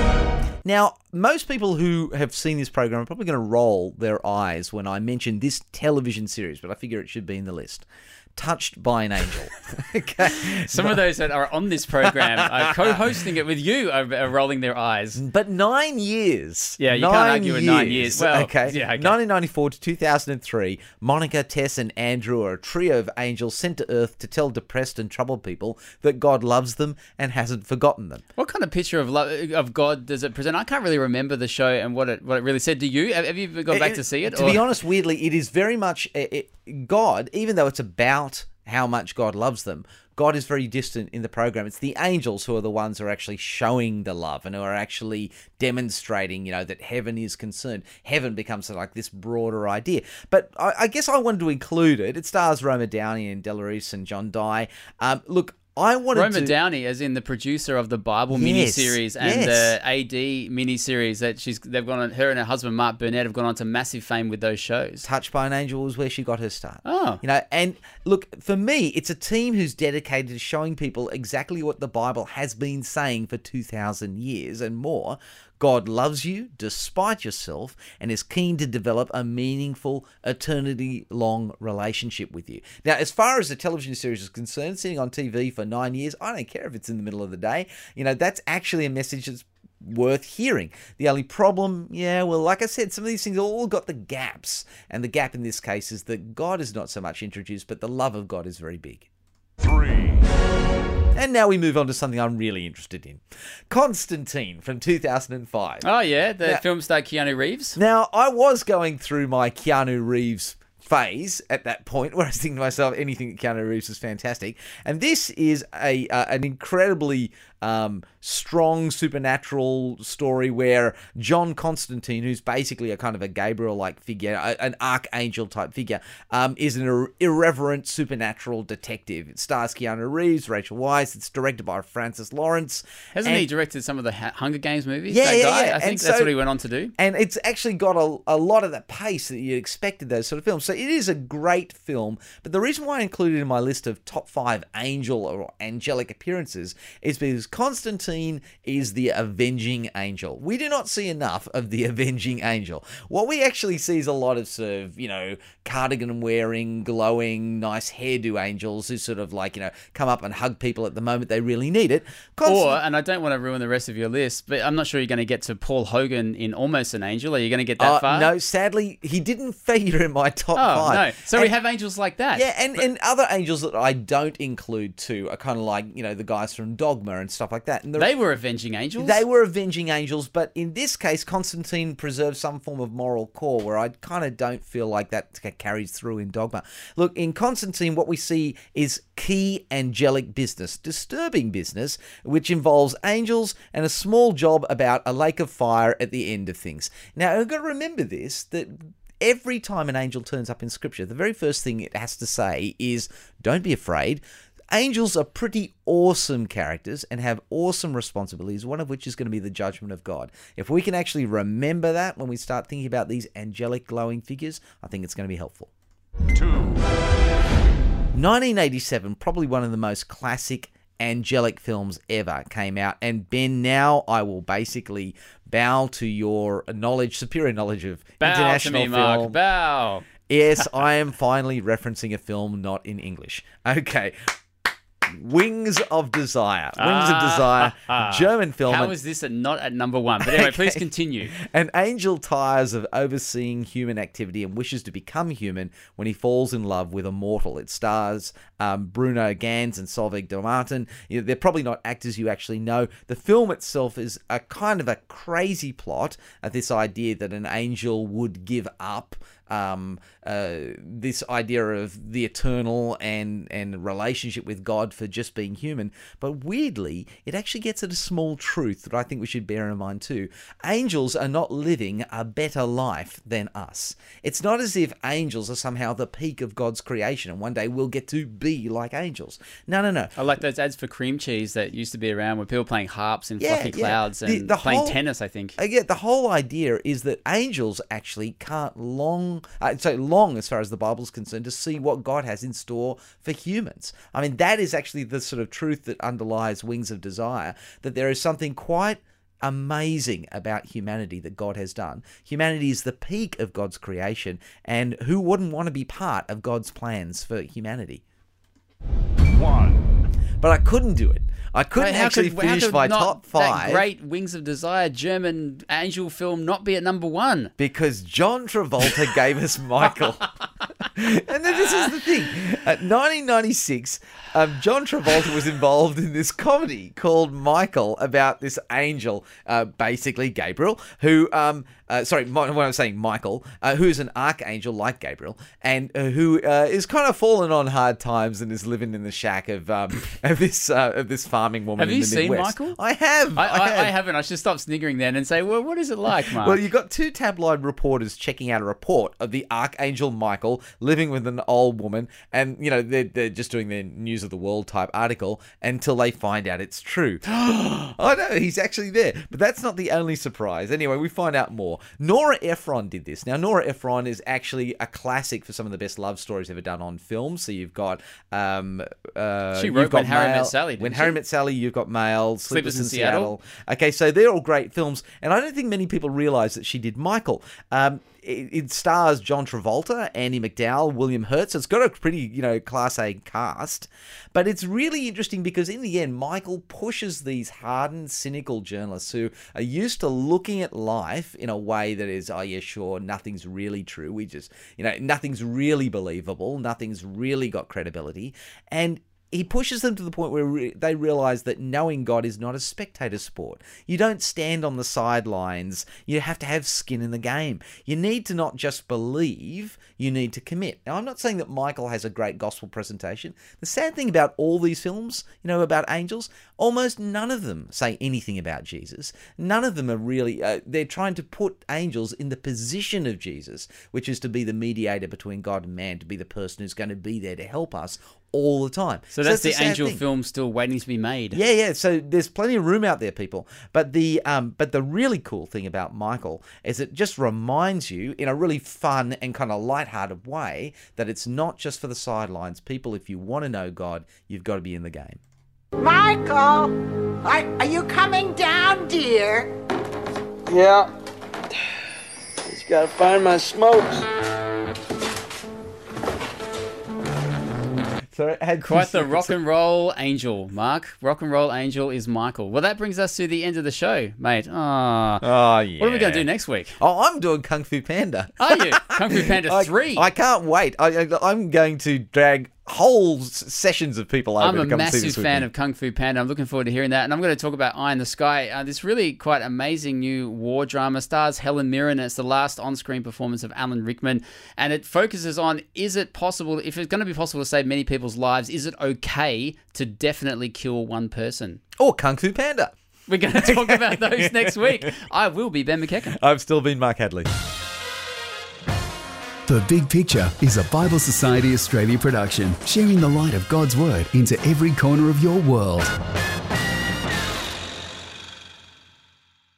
Now, most people who have seen this program are probably going to roll their eyes when I mention this television series, but I figure it should be in the list. Touched by an Angel. Okay. Some of those that are on this program are co-hosting it with you are, are rolling their eyes. But nine years. Yeah, you nine can't argue with nine years. Well, okay. yeah, okay. nineteen ninety-four to two thousand three, Monica, Tess, and Andrew are a trio of angels sent to Earth to tell depressed and troubled people that God loves them and hasn't forgotten them. What kind of picture of love, of God does it present? I can't really remember the show and what it what it really said. Do you? Have have you gone back It- to see it? To or- be honest, weirdly, it is very much it, it, God, even though it's about how much God loves them, God is very distant in the program. It's the angels who are the ones who are actually showing the love and who are actually demonstrating, you know, that heaven is concerned. Heaven becomes sort of like this broader idea. But I, I guess I wanted to include it. It stars Roma Downey and Delarice and John Dye. Um, look, I wanted Roma to... Downey, as in the producer of the Bible Yes, miniseries and yes. the A D miniseries, that she's they've gone on. Her and her husband Mark Burnett have gone on to massive fame with those shows. Touched by an Angel was where she got her start. Oh. You know, and look, for me, it's a team who's dedicated to showing people exactly what the Bible has been saying for two thousand years and more. God loves you despite yourself and is keen to develop a meaningful, eternity-long relationship with you. Now, as far as the television series is concerned, sitting on T V for nine years, I don't care if it's in the middle of the day. You know, that's actually a message that's worth hearing. The only problem, yeah, well, like I said, some of these things all got the gaps. And the gap in this case is that God is not so much introduced, but the love of God is very big. Three. And now we move on to something I'm really interested in. Constantine from two thousand five. Oh yeah, the Now- film star Keanu Reeves. Now, I was going through my Keanu Reeves phase at that point where I was thinking to myself, anything that Keanu Reeves is fantastic. And this is a uh, an incredibly um, strong supernatural story where John Constantine, who's basically a kind of a Gabriel-like figure, a- an archangel type figure, um, is an ir- irreverent supernatural detective. It stars Keanu Reeves, Rachel Weisz. It's directed by Francis Lawrence. Hasn't And- he directed some of the Ha- Hunger Games movies? Yeah, that yeah, guy? yeah. I think And that's so- what he went on to do. And it's actually got a, a lot of the pace that you expected those sort of films. So it is a great film. But the reason why I included it in my list of top five angel or angelic appearances is because Constantine is the avenging angel. We do not see enough of the avenging angel. What we actually see is a lot of sort of, you know, cardigan wearing, glowing, nice hairdo angels who sort of like, you know, come up and hug people at the moment they really need it. Constant- or, and I don't want to ruin the rest of your list, but I'm not sure you're going to get to Paul Hogan in Almost an Angel. Are you going to get that uh, far? No, sadly, he didn't figure in my top oh, five. no. So and, we have angels like that. Yeah, and, but- and other angels that I don't include too are kind of like, you know, the guys from Dogma and stuff like that. And the, they were avenging angels? They were avenging angels, but in this case, Constantine preserves some form of moral core where I kind of don't feel like that carries through in Dogma. Look, in Constantine, what we see is key angelic business, disturbing business, which involves angels and a small job about a lake of fire at the end of things. Now, I've got to remember this, that every time an angel turns up in Scripture, the very first thing it has to say is, don't be afraid. Angels are pretty awesome characters and have awesome responsibilities, one of which is going to be the judgment of God. If we can actually remember that when we start thinking about these angelic glowing figures, I think it's going to be helpful. Two. nineteen eighty-seven, probably one of the most classic angelic films ever, came out. And Ben, now I will basically bow to your knowledge, superior knowledge of bow international to me, film. Mark. Bow. Yes, I am finally referencing a film not in English. Okay. Wings of Desire. Wings ah, of Desire, ah, German film. How is this a, not at number one? But anyway, okay. please continue. An angel tires of overseeing human activity and wishes to become human when he falls in love with a mortal. It stars um, Bruno Ganz and Solveig de Martin. You know, they're probably not actors you actually know. The film itself is a kind of a crazy plot of this idea that an angel would give up Um, uh, this idea of the eternal and, and relationship with God for just being human. But weirdly, it actually gets at a small truth that I think we should bear in mind too. Angels are not living a better life than us. It's not as if angels are somehow the peak of God's creation and one day we'll get to be like angels. No, no, no. I like those ads for cream cheese that used to be around where people playing harps in Yeah, fluffy yeah. clouds and The- the playing whole- tennis, I think. Again, the whole idea is that angels actually can't long, uh, so long as far as the Bible's concerned, to see what God has in store for humans. I mean, that is actually the sort of truth that underlies Wings of Desire, that there is something quite amazing about humanity that God has done. Humanity is the peak of God's creation, and who wouldn't want to be part of God's plans for humanity? One. But I couldn't do it. I couldn't Wait, how actually could- how finish could my not top five. That great Wings of Desire German angel film not be at number one? Because John Travolta gave us Michael. And then this is the thing. At nineteen ninety-six, um, John Travolta was involved in this comedy called Michael about this angel, uh, basically Gabriel, who, um, uh, sorry, when I was saying Michael, uh, who is an archangel like Gabriel, and uh, who uh, is kind of fallen on hard times and is living in the shack of um, of this uh, of this farming woman. Have in you the seen Midwest. Michael? I have. I, I, I, have. I haven't. I should stop sniggering then and say, well, what is it like, Mark? Well, you've got two tabloid reporters checking out a report of the Archangel Michael living with an old woman, and, you know, they're, they're just doing their News of the World type article until they find out it's true. I know, he's actually there. But that's not the only surprise. Anyway, we find out more. Nora Ephron did this. Now, Nora Ephron is actually a classic for some of the best love stories ever done on film. So you've got... Um, uh, She wrote you've got When Harry Mail- Met Sally, didn't When she? Harry Met Sally, you've got Mail, Sleepless, Sleepless in in Seattle. Seattle. Okay, so they're all great films, and I don't think many people realise that she did Michael. Um, it, it stars John Travolta, Andy McDowell, William Hurt, so it's got a pretty, you know, Class A cast. But it's really interesting because in the end, Michael pushes these hardened, cynical journalists who are used to looking at life in a way that is, oh yeah, sure, nothing's really true. We just, you know, nothing's really believable. Nothing's really got credibility. And he pushes them to the point where re- they realize that knowing God is not a spectator sport. You don't stand on the sidelines. You have to have skin in the game. You need to not just believe, you need to commit. Now, I'm not saying that Michael has a great gospel presentation. The sad thing about all these films, you know, about angels, almost none of them say anything about Jesus. None of them are really, uh, they're trying to put angels in the position of Jesus, which is to be the mediator between God and man, to be the person who's going to be there to help us all the time. So that's the the sad angel thing. film still waiting to be made. Yeah, yeah. So there's plenty of room out there, people. But the um, but the really cool thing about Michael is it just reminds you in a really fun and kind of lighthearted way that it's not just for the sidelines. People, if you want to know God, you've got to be in the game. Michael, are, are you coming down, dear? Yeah. Just gotta find my smokes. So it had Quite the rock and roll angel, Mark. Rock and roll angel is Michael. Well, that brings us to the end of the show, mate. Oh, Oh, yeah. What are we going to do next week? Oh, I'm doing Kung Fu Panda. Are you? Kung Fu Panda I- three. I can't wait. I, I, I'm going to drag whole s- sessions of people over I'm a to come and see massive this with fan me. of Kung Fu Panda. I'm looking forward to hearing that. And I'm going to talk about Eye in the Sky. Uh, this really quite amazing new war drama stars Helen Mirren. It's the last on-screen performance of Alan Rickman. And it focuses on, is it possible, if it's going to be possible to save many people's lives, is it okay to definitely kill one person? Or Kung Fu Panda. We're going to talk about those next week. I will be Ben McKecken. I've still been Mark Hadley. The Big Picture is a Bible Society Australia production, sharing the light of God's Word into every corner of your world.